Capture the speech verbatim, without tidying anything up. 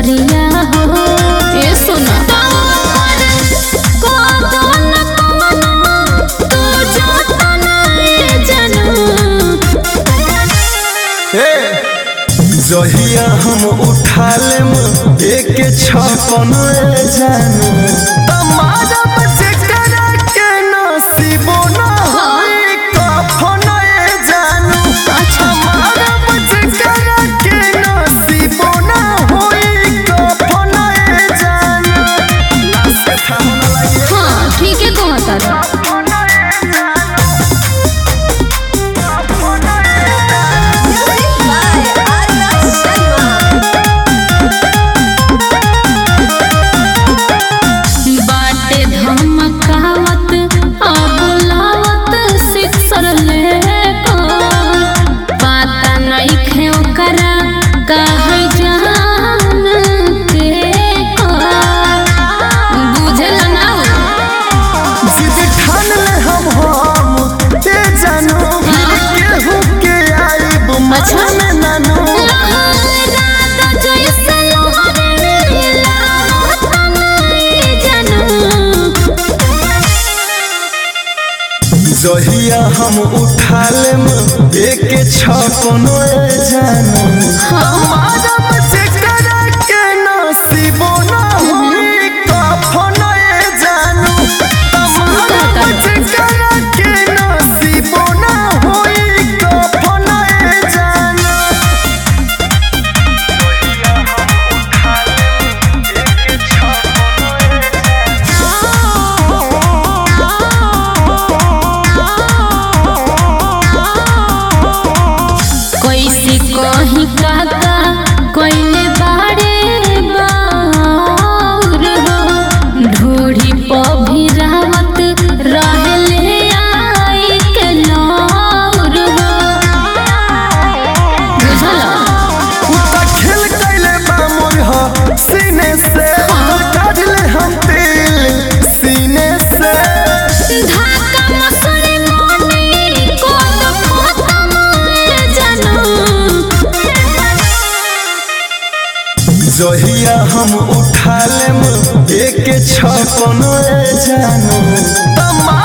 सरिया हो ए सुना जहिया हम उठा लेम एक छपन जानू तमारा बच्चे करा के नसीबो ना होई कफन जानू तमारा बच्चे करा के नसीबो ना होई कफन जानू लास्ट थाम ना लगे हां ठीक है कहता रे जहिया हम उठा लेम एक छपन जानू हमारा बच्चे करा के नसीबो ना होई कफन जानू हमारा बच्चे करा के नसीबो ना होई कफन जानू कहीं काका कोइले बाड़े बाउर हो ढोढ़ी प भी रावत रहले आई के नौर हो बुझला उता खेल कैले बा मोर ह सीने से काढ़ले हम दिल सीने से धाका मसरे मोनी को तो खत्म जानू जहिया हम उठा लेम एक छपन जानू तमा